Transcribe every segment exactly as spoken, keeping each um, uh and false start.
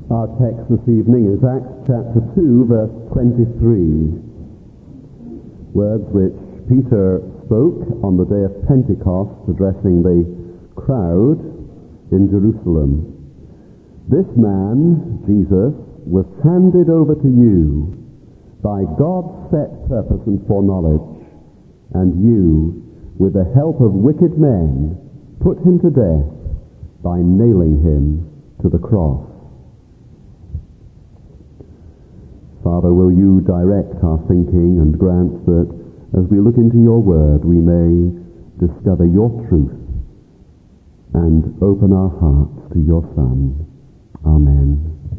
Our text this evening is Acts chapter two, verse twenty-three. Words which Peter spoke on the day of Pentecost, addressing the crowd in Jerusalem. This man, Jesus, was handed over to you by God's set purpose and foreknowledge, and you, with the help of wicked men, put him to death by nailing him to the cross. Father, will you direct our thinking and grant that as we look into your word we may discover your truth and open our hearts to your Son. Amen.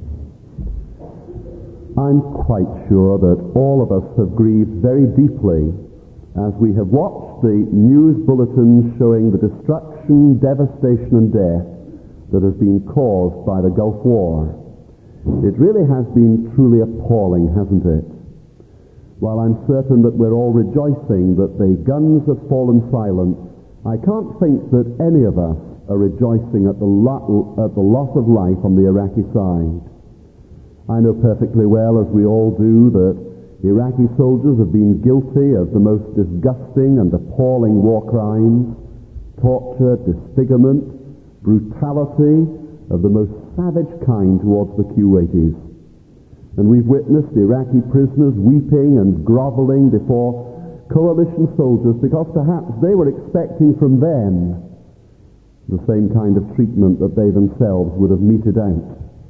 I'm quite sure that all of us have grieved very deeply as we have watched the news bulletins showing the destruction, devastation and death that has been caused by the Gulf War. It really has been truly appalling, hasn't it? While I'm certain that we're all rejoicing that the guns have fallen silent, I can't think that any of us are rejoicing at the, lo- at the loss of life on the Iraqi side. I know perfectly well, as we all do, that Iraqi soldiers have been guilty of the most disgusting and appalling war crimes, torture, disfigurement, brutality of the most savage kind towards the Kuwaitis. And we've witnessed Iraqi prisoners weeping and groveling before coalition soldiers because perhaps they were expecting from them the same kind of treatment that they themselves would have meted out.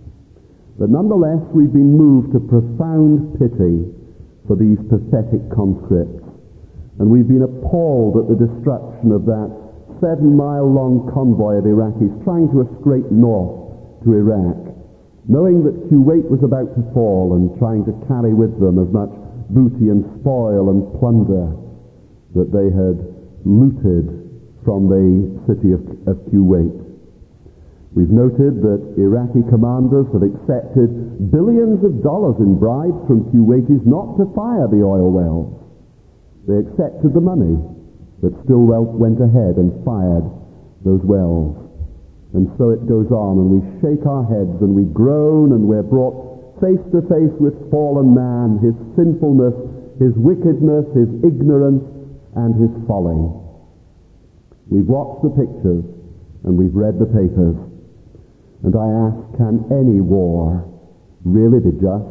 But nonetheless, we've been moved to profound pity for these pathetic conscripts. And we've been appalled at the destruction of that seven-mile-long convoy of Iraqis trying to escape north to Iraq, knowing that Kuwait was about to fall and trying to carry with them as much booty and spoil and plunder that they had looted from the city of, of Kuwait. We've noted that Iraqi commanders have accepted billions of dollars in bribes from Kuwaitis not to fire the oil wells. They accepted the money, but still went ahead and fired those wells. And so it goes on, and we shake our heads and we groan, and we're brought face to face with fallen man, his sinfulness, his wickedness, his ignorance, and his folly. We've watched the pictures and we've read the papers, and I ask, can any war really be just?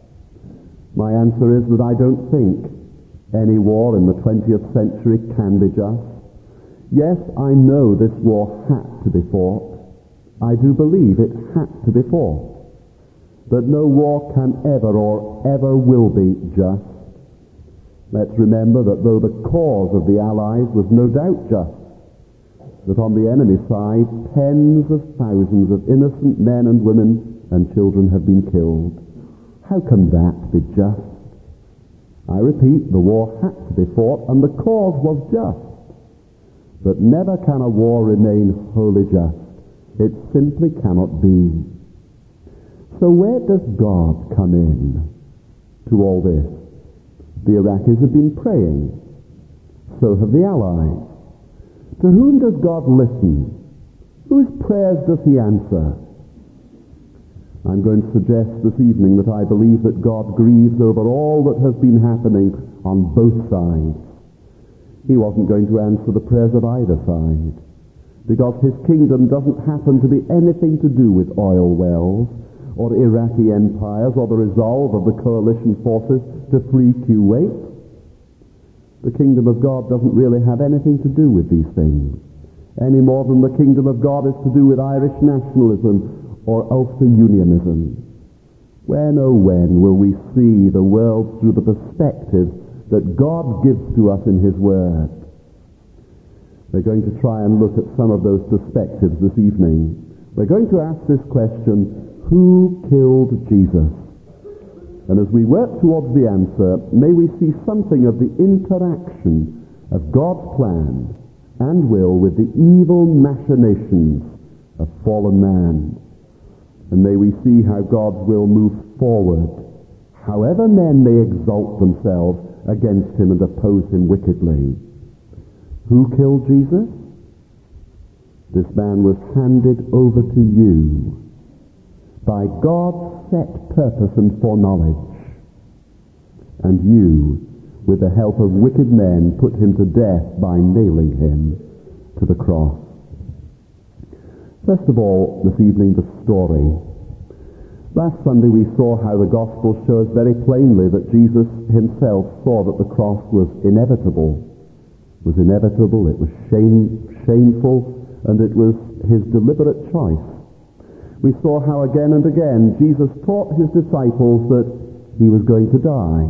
My answer is that I don't think any war in the twentieth century can be just. Yes, I know this war had to be fought. I do believe it had to be fought. But no war can ever or ever will be just. Let's remember that though the cause of the Allies was no doubt just, that on the enemy side tens of thousands of innocent men and women and children have been killed. How can that be just? I repeat, the war had to be fought and the cause was just. But never can a war remain wholly just. It simply cannot be. So where does God come in to all this? The Iraqis have been praying. So have the Allies. To whom does God listen? Whose prayers does he answer? I'm going to suggest this evening that I believe that God grieves over all that has been happening on both sides. He wasn't going to answer the prayers of either side, because his kingdom doesn't happen to be anything to do with oil wells or Iraqi empires or the resolve of the coalition forces to free Kuwait. The kingdom of God doesn't really have anything to do with these things, any more than the kingdom of God is to do with Irish nationalism or Ulster Unionism. When, oh when, will we see the world through the perspective that God gives to us in his word? We're going to try and look at some of those perspectives this evening. We're going to ask this question, who killed Jesus? And as we work towards the answer, may we see something of the interaction of God's plan and will with the evil machinations of fallen man. And may we see how God's will moves forward, however men may exalt themselves against him and oppose him wickedly. Who killed Jesus? This man was handed over to you by God's set purpose and foreknowledge. And you, with the help of wicked men, put him to death by nailing him to the cross. First of all, this evening, the story. Last Sunday we saw how the Gospel shows very plainly that Jesus himself saw that the cross was inevitable. It was inevitable, it was shame, shameful, and it was his deliberate choice. We saw how again and again Jesus taught his disciples that he was going to die.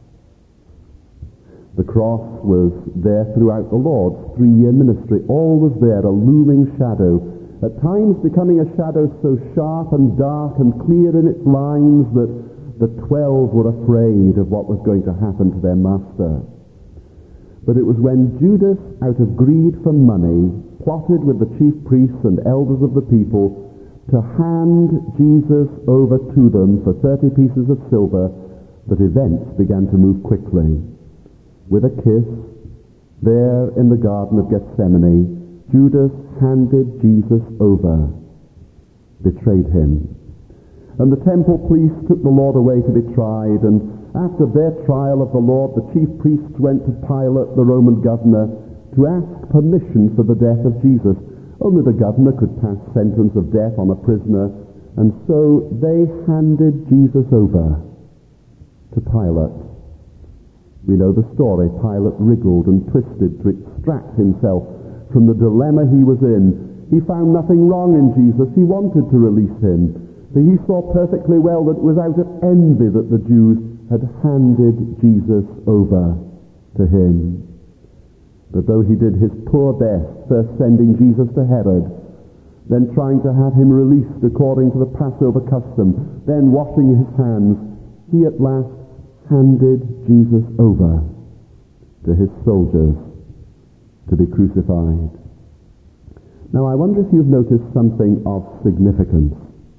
The cross was there throughout the Lord's three-year ministry, always there, a looming shadow, at times becoming a shadow so sharp and dark and clear in its lines that the twelve were afraid of what was going to happen to their master. But it was when Judas, out of greed for money, plotted with the chief priests and elders of the people to hand Jesus over to them for thirty pieces of silver that events began to move quickly. With a kiss, there in the Garden of Gethsemane, Judas handed Jesus over, betrayed him. And the temple police took the Lord away to be tried, and after their trial of the Lord, the chief priests went to Pilate, the Roman governor, to ask permission for the death of Jesus. Only the governor could pass sentence of death on a prisoner, and so they handed Jesus over to Pilate. We know the story. Pilate wriggled and twisted to extract himself from the dilemma he was in. He found nothing wrong in Jesus. He wanted to release him. But he saw perfectly well that it was out of envy that the Jews had handed Jesus over to him. But though he did his poor best, first sending Jesus to Herod, then trying to have him released according to the Passover custom, then washing his hands, he at last handed Jesus over to his soldiers to be crucified. Now I wonder if you've noticed something of significance.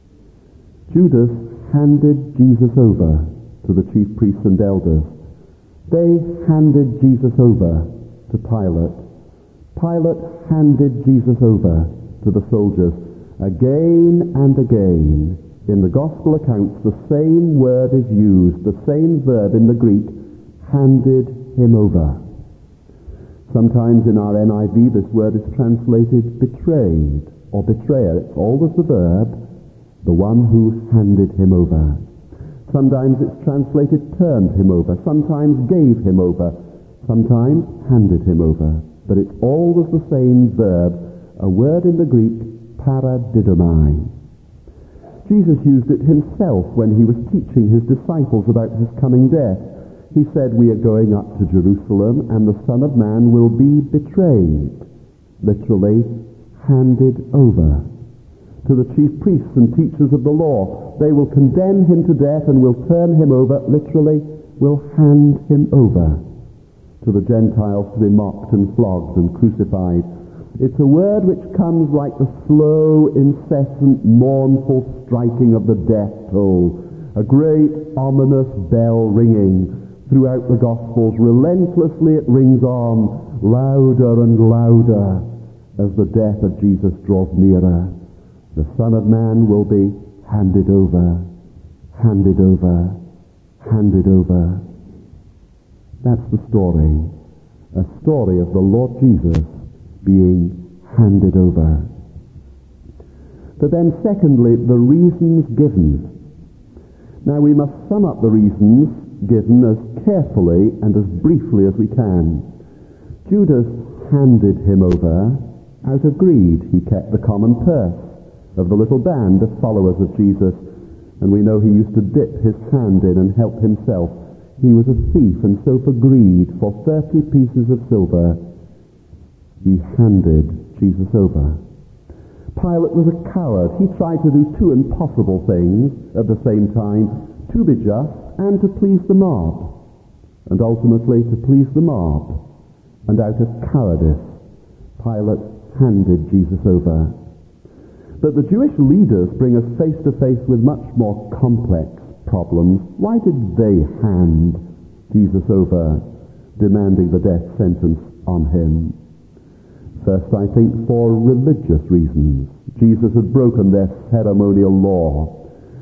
Judas handed Jesus over to the chief priests and elders. They handed Jesus over to Pilate. Pilate handed Jesus over to the soldiers. Again and again, in the Gospel accounts, the same word is used, the same verb in the Greek, handed him over. Sometimes in our N I V this word is translated betrayed or betrayer. It's always the verb, the one who handed him over. Sometimes it's translated turned him over, sometimes gave him over, sometimes handed him over. But it's always the same verb, a word in the Greek, paradidomai. Jesus used it himself when he was teaching his disciples about his coming death. He said, we are going up to Jerusalem, and the Son of Man will be betrayed, literally handed over to the chief priests and teachers of the law. They will condemn him to death and will turn him over, literally, will hand him over to the Gentiles to be mocked and flogged and crucified. It's a word which comes like the slow, incessant, mournful striking of the death toll, a great ominous bell ringing throughout the Gospels. Relentlessly it rings on, louder and louder, as the death of Jesus draws nearer. The Son of Man will be handed over, handed over, handed over. That's the story, a story of the Lord Jesus being handed over. But then secondly, the reasons given. Now we must sum up the reasons given as carefully and as briefly as we can. Judas handed him over out of greed. He kept the common purse of the little band of followers of Jesus, and we know he used to dip his hand in and help himself. He was a thief, and so for greed, for thirty pieces of silver, he handed Jesus over. Pilate was a coward. He tried to do two impossible things at the same time, to be just and to please the mob, and ultimately to please the mob. And out of cowardice, Pilate handed Jesus over. But the Jewish leaders bring us face to face with much more complex problems. Why did they hand Jesus over, demanding the death sentence on him? First, I think, for religious reasons. Jesus had broken their ceremonial law.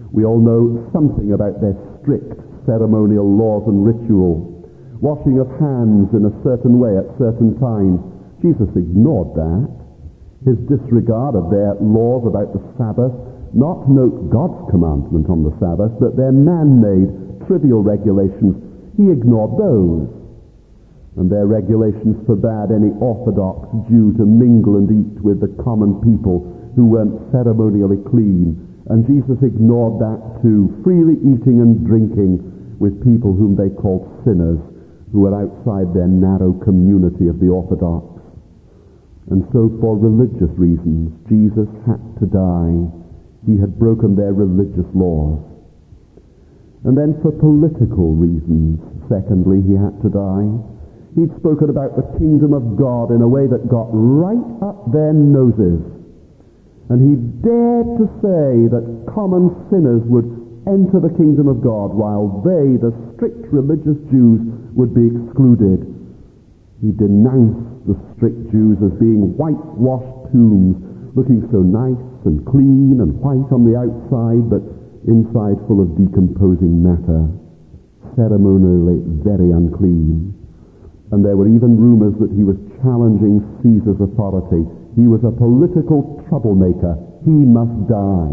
We all know something about their strict ceremonial laws and ritual. Washing of hands in a certain way at certain times. Jesus ignored that. His disregard of their laws about the Sabbath, not note God's commandment on the Sabbath, but their man-made trivial regulations, he ignored those. And their regulations forbade any Orthodox Jew to mingle and eat with the common people who weren't ceremonially clean. And Jesus ignored that too, freely eating and drinking with people whom they called sinners, who were outside their narrow community of the Orthodox. And so for religious reasons, Jesus had to die. He had broken their religious laws. And then for political reasons, secondly, he had to die. He'd spoken about the kingdom of God in a way that got right up their noses. And he dared to say that common sinners would enter the kingdom of God, while they, the strict religious Jews, would be excluded. He denounced the strict Jews as being whitewashed tombs, looking so nice and clean and white on the outside, but inside full of decomposing matter, ceremonially very unclean. And there were even rumors that he was challenging Caesar's authority. He was a political troublemaker. He must die.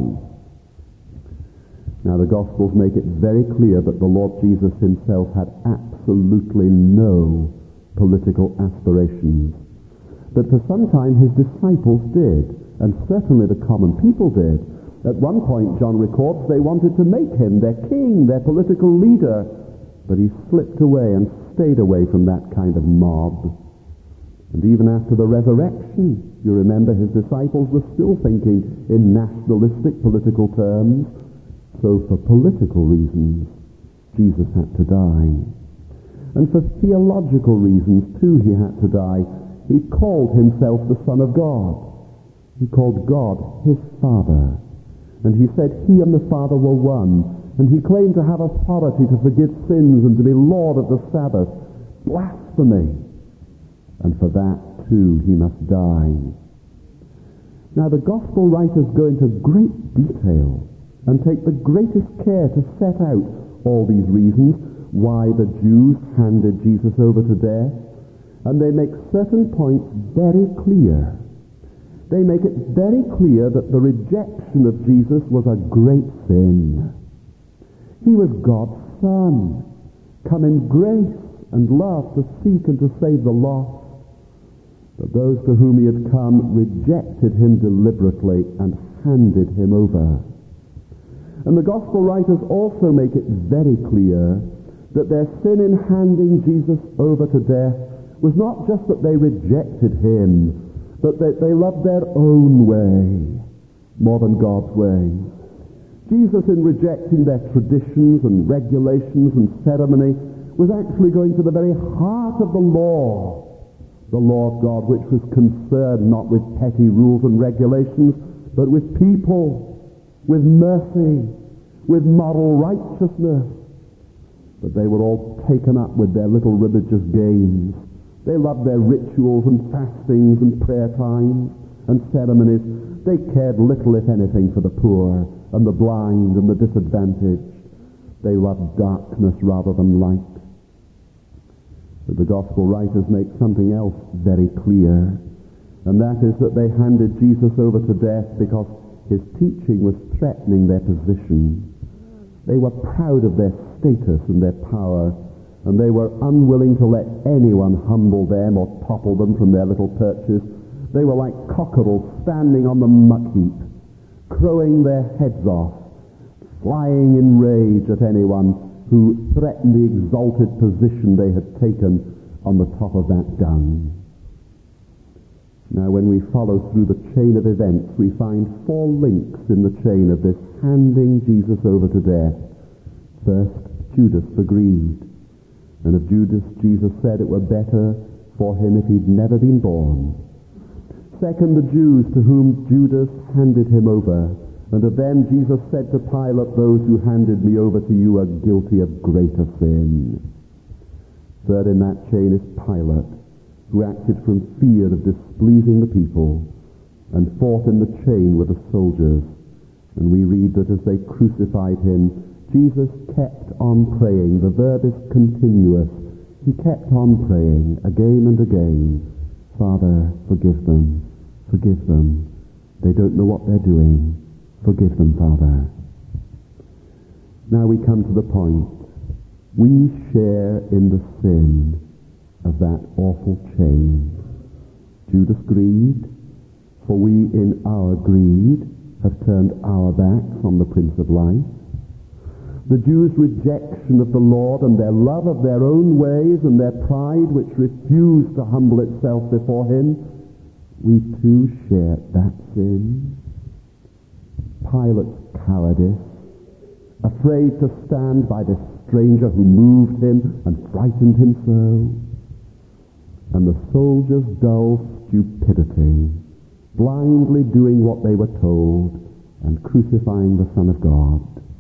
Now the Gospels make it very clear that the Lord Jesus himself had absolutely no political aspirations. But for some time his disciples did, and certainly the common people did. At one point, John records, they wanted to make him their king, their political leader, but he slipped away and stayed away from that kind of mob. And even after the resurrection, you remember his disciples were still thinking in nationalistic political terms. So for political reasons, Jesus had to die. And for theological reasons, too, he had to die. He called himself the Son of God. He called God his Father. And he said he and the Father were one. And he claimed to have authority to forgive sins and to be Lord of the Sabbath. Blasphemy. And for that, too, he must die. Now, the Gospel writers go into great detail and take the greatest care to set out all these reasons why the Jews handed Jesus over to death. And they make certain points very clear. They make it very clear that the rejection of Jesus was a great sin. He was God's Son, come in grace and love to seek and to save the lost. But those to whom he had come rejected him deliberately and handed him over. And the Gospel writers also make it very clear that their sin in handing Jesus over to death was not just that they rejected him, but that they loved their own way more than God's way. Jesus, in rejecting their traditions and regulations and ceremony, was actually going to the very heart of the law, the law of God, which was concerned not with petty rules and regulations, but with people, with mercy, with moral righteousness. But they were all taken up with their little religious games. They loved their rituals and fastings and prayer times and ceremonies. They cared little, if anything, for the poor and the blind and the disadvantaged. They loved darkness rather than light. But the Gospel writers make something else very clear, and that is that they handed Jesus over to death because his teaching was threatening their position. They were proud of their status and their power, and they were unwilling to let anyone humble them or topple them from their little perches. They were like cockerels standing on the muck heap, crowing their heads off, flying in rage at anyone who threatened the exalted position they had taken on the top of that dung. Now, when we follow through the chain of events, we find four links in the chain of this handing Jesus over to death. First, Judas the greed. And of Judas, Jesus said it were better for him if he'd never been born. Second, the Jews to whom Judas handed him over. And of them Jesus said to Pilate, those who handed me over to you are guilty of greater sin. Third in that chain is Pilate, who acted from fear of displeasing the people. And fourth in the chain were the soldiers, And we read that as they crucified him, Jesus kept on praying. The verb is continuous. He kept on praying again and again, Father, forgive them, forgive them. They don't know what they're doing. Forgive them, Father. Now we come to the point. We share in the sin of that awful chain. Judas greed, for we in our greed have turned our backs on the Prince of Life. The Jews' rejection of the Lord and their love of their own ways and their pride which refused to humble itself before him, we too share that sin. Pilate's cowardice, afraid to stand by this stranger who moved him and frightened him so, and the soldiers' dull stupidity, blindly doing what they were told and crucifying the Son of God.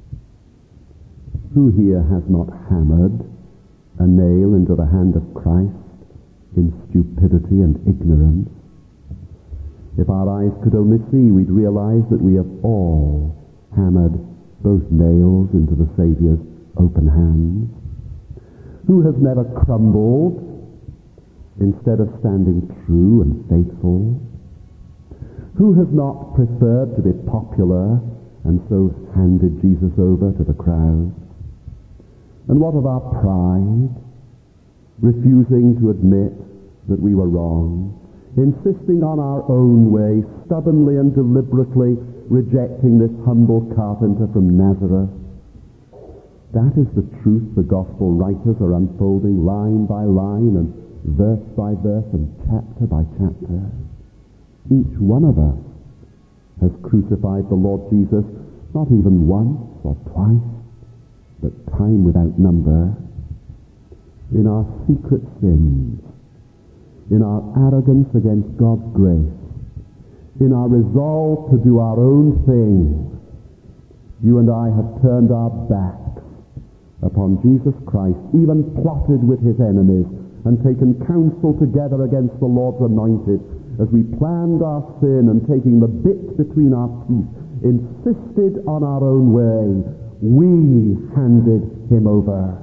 Who here has not hammered a nail into the hand of Christ in stupidity and ignorance? If our eyes could only see, we'd realize that we have all hammered both nails into the Saviour's open hands. Who has never crumbled instead of standing true and faithful? Who has not preferred to be popular and so handed Jesus over to the crowd? And what of our pride, refusing to admit that we were wrong, insisting on our own way, stubbornly and deliberately rejecting this humble carpenter from Nazareth? That is the truth the gospel writers are unfolding line by line and verse by verse and chapter by chapter. Each one of us has crucified the Lord Jesus, not even once or twice, but time without number, in our secret sins, in our arrogance against God's grace, in our resolve to do our own thing. You and I have turned our backs upon Jesus Christ, even plotted with his enemies, and taken counsel together against the Lord's anointed, as we planned our sin and taking the bit between our teeth, insisted on our own way. We handed him over.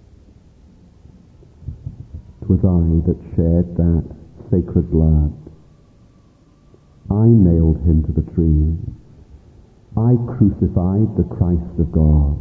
It was I that shed that sacred blood. I nailed him to the tree. I crucified the Christ of God.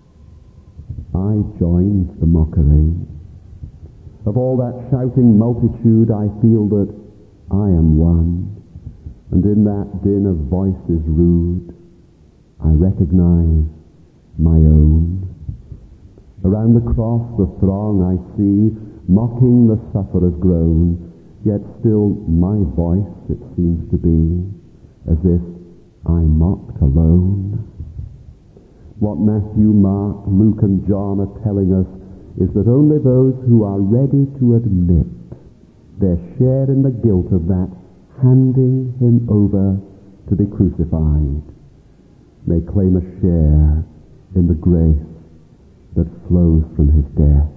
I joined the mockery. Of all that shouting multitude, I feel that I am one, and in that din of voices rude, I recognize my own. Around the cross the throng I see, mocking the sufferer's groan, yet still my voice it seems to be, as if I mocked alone. What Matthew, Mark, Luke and John are telling us is that only those who are ready to admit their share in the guilt of that handing him over to be crucified may claim a share in the grace that flows from his death.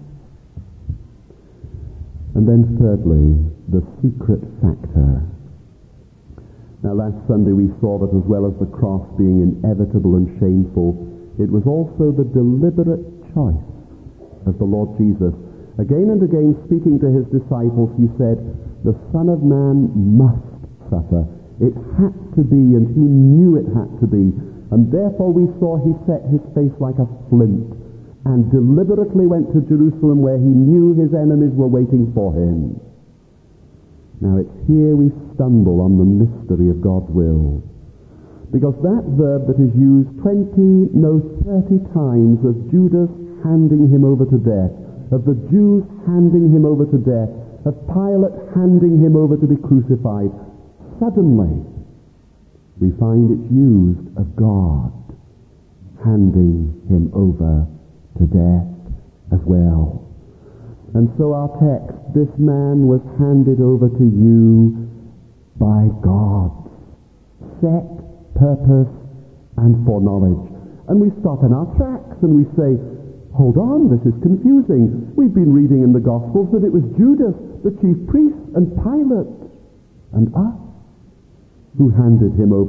And then thirdly, the secret factor. Now last Sunday we saw that as well as the cross being inevitable and shameful, it was also the deliberate choice of the Lord Jesus. Again and again, speaking to his disciples, he said, the Son of Man must suffer. It had to be, and he knew it had to be. And therefore we saw he set his face like a flint and deliberately went to Jerusalem where he knew his enemies were waiting for him. Now it's here we stumble on the mystery of God's will. Because that verb that is used twenty, no thirty times of Judas handing him over to death, of the Jews handing him over to death, of Pilate handing him over to be crucified, suddenly we find it's used of God handing him over to death as well. And so our text, this man was handed over to you by God's set purpose and foreknowledge. And we stop in our tracks and we say, hold on, this is confusing. We've been reading in the Gospels that it was Judas, the chief priest, and Pilate, and us who handed him over.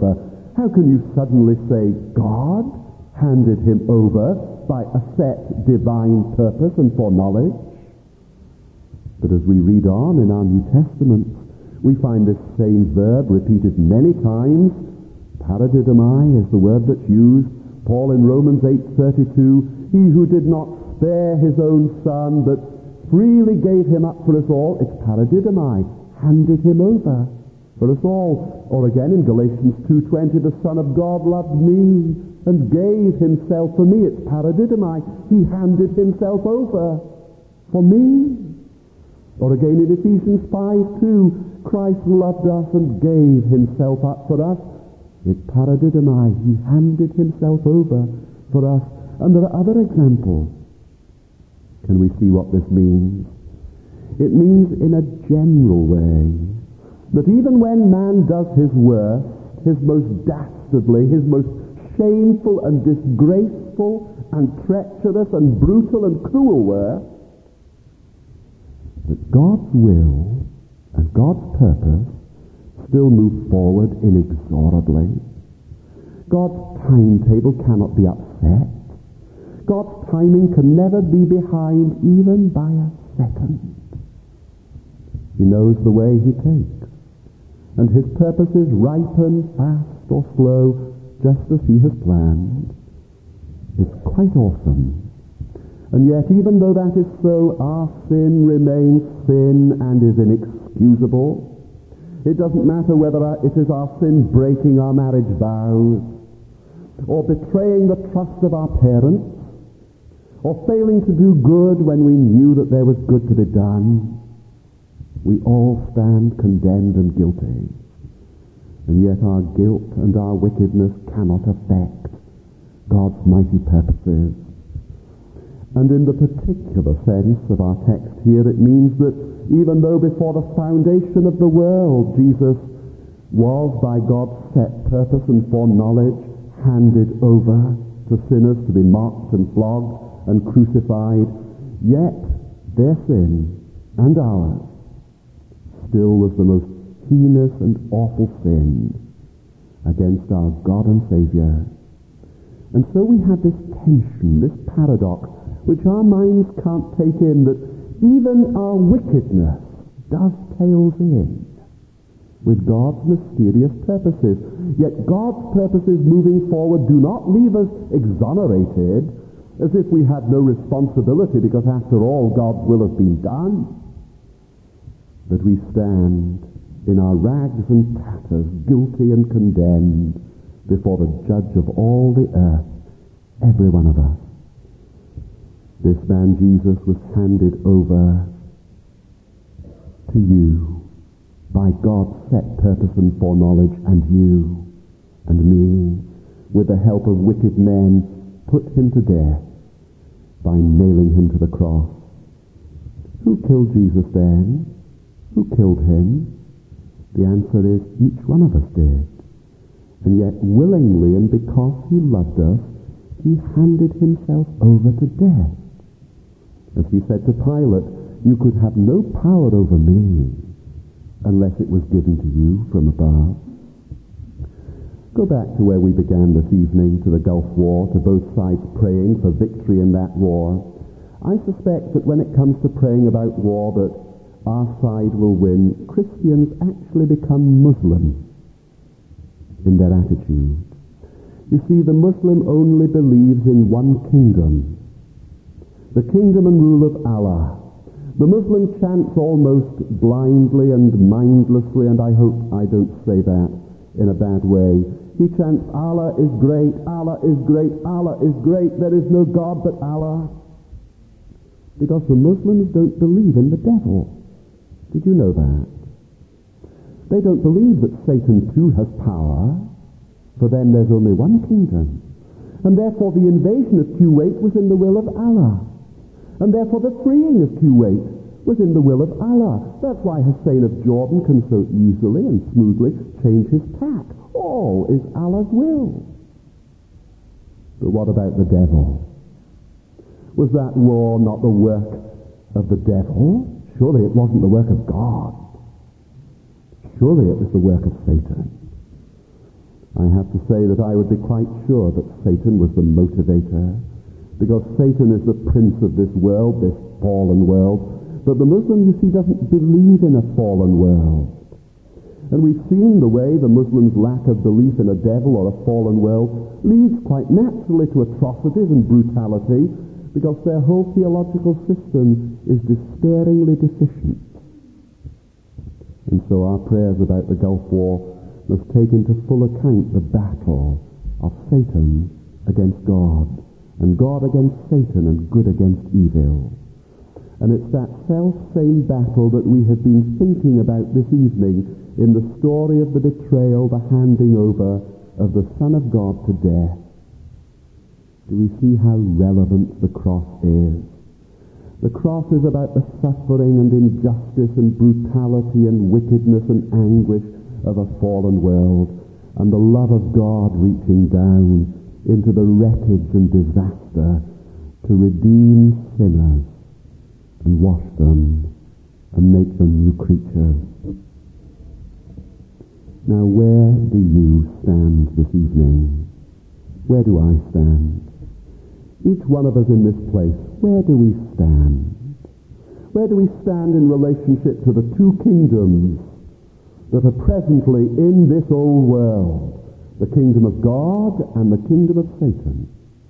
How can you suddenly say God handed him over by a set divine purpose and foreknowledge? But as we read on in our New Testament, we find this same verb repeated many times. Paradidomai is the word that's used. Paul in Romans eight thirty-two, he who did not spare his own son, but freely gave him up for us all, it's paradidomai, handed him over for us all. Or again in Galatians two twenty, the Son of God loved me and gave himself for me, it's paradidomai, he handed himself over for me. Or again in Ephesians five two, Christ loved us and gave himself up for us. It's paradidomai, he handed himself over for us. And there are other examples. Can we see what this means? It means in a general way that even when man does his worst, his most dastardly, his most shameful and disgraceful and treacherous and brutal and cruel work, that God's will and God's purpose still move forward inexorably. God's timetable cannot be upset. God's timing can never be behind even by a second. He knows the way he takes, and his purposes ripen fast or slow just as he has planned. It's quite awesome. And yet, even though that is so, our sin remains sin and is inexcusable. It doesn't matter whether it is our sin breaking our marriage vows, or betraying the trust of our parents, or failing to do good when we knew that there was good to be done. We all stand condemned and guilty. And yet our guilt and our wickedness cannot affect God's mighty purposes. And in the particular sense of our text here, it means that even though before the foundation of the world Jesus was by God's set purpose and foreknowledge handed over to sinners to be mocked and flogged and crucified, yet their sin and ours still was the most heinous and awful sin against our God and Savior. And so we have this tension, this paradox, which our minds can't take in, that even our wickedness dovetails in with God's mysterious purposes. Yet God's purposes moving forward do not leave us exonerated as if we had no responsibility, because after all God's will has been done. But we stand in our rags and tatters, guilty and condemned before the Judge of all the earth, every one of us. This man Jesus was handed over to you by God's set purpose and foreknowledge, and you and me, with the help of wicked men, put him to death by nailing him to the cross. Who killed Jesus then? Who killed him? The answer is each one of us did. And yet willingly, and because he loved us, he handed himself over to death. As he said to Pilate, you could have no power over me unless it was given to you from above. Go back to where we began this evening, to the Gulf War, to both sides praying for victory in that war. I suspect that when it comes to praying about war, that our side will win. Christians actually become Muslim in their attitude. You see, the Muslim only believes in one kingdom, the kingdom and rule of Allah. The Muslim chants almost blindly and mindlessly, and I hope I don't say that in a bad way. He chants, Allah is great, Allah is great, Allah is great, there is no God but Allah. Because the Muslims don't believe in the devil. Did you know that? They don't believe that Satan too has power. For them there's only one kingdom. And therefore the invasion of Kuwait was in the will of Allah. And therefore the freeing of Kuwait was in the will of Allah. That's why Hussein of Jordan can so easily and smoothly change his tack. All is Allah's will. But what about the devil? Was that war not the work of the devil? Surely it wasn't the work of God. Surely it was the work of Satan. I have to say that I would be quite sure that Satan was the motivator, because Satan is the prince of this world, this fallen world. But the Muslim, you see, doesn't believe in a fallen world. And we've seen the way the Muslims' lack of belief in a devil or a fallen world leads quite naturally to atrocities and brutality, because their whole theological system is despairingly deficient. And so our prayers about the Gulf War must take into full account the battle of Satan against God, and God against Satan, and good against evil. And it's that self-same battle that we have been thinking about this evening in the story of the betrayal, the handing over of the Son of God to death. Do we see how relevant the cross is? The cross is about the suffering and injustice and brutality and wickedness and anguish of a fallen world, and the love of God reaching down into the wreckage and disaster to redeem sinners and wash them and make them new creatures. Now, where do you stand this evening? Where do I stand? Each one of us in this place, where do we stand? Where do we stand in relationship to the two kingdoms that are presently in this old world, the kingdom of God and the kingdom of Satan?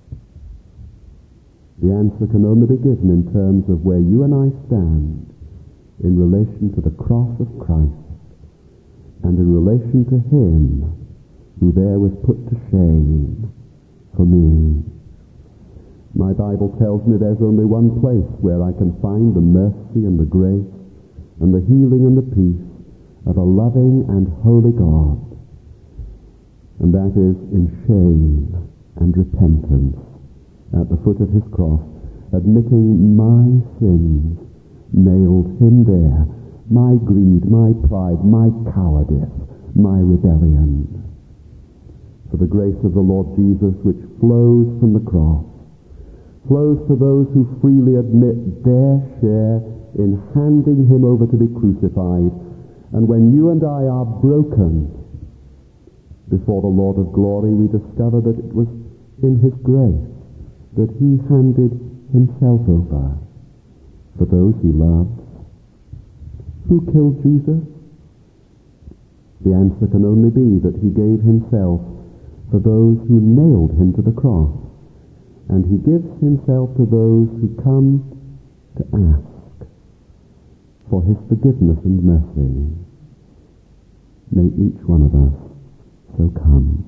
The answer can only be given in terms of where you and I stand in relation to the cross of Christ and in relation to him who there was put to shame for me. My Bible tells me there's only one place where I can find the mercy and the grace and the healing and the peace of a loving and holy God, and that is in shame and repentance at the foot of his cross, admitting my sins, nailed him there, my greed, my pride, my cowardice, my rebellion. For the grace of the Lord Jesus, which flows from the cross, flows to those who freely admit their share in handing him over to be crucified. And when you and I are broken before the Lord of glory, we discover that it was in his grace that he handed himself over for those he loved. Who killed Jesus? The answer can only be that he gave himself for those who nailed him to the cross. And he gives himself to those who come to ask for his forgiveness and mercy. May each one of us so come.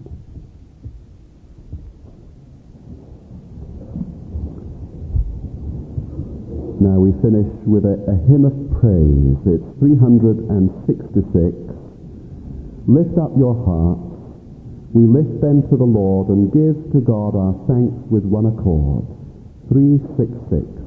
Now we finish with a, a hymn of praise. It's three hundred sixty-six. Lift up your hearts. We lift them to the Lord and give to God our thanks with one accord. three sixty-six.